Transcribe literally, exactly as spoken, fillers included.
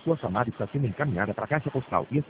Sua chamada está sendo encaminhada para a caixa postal e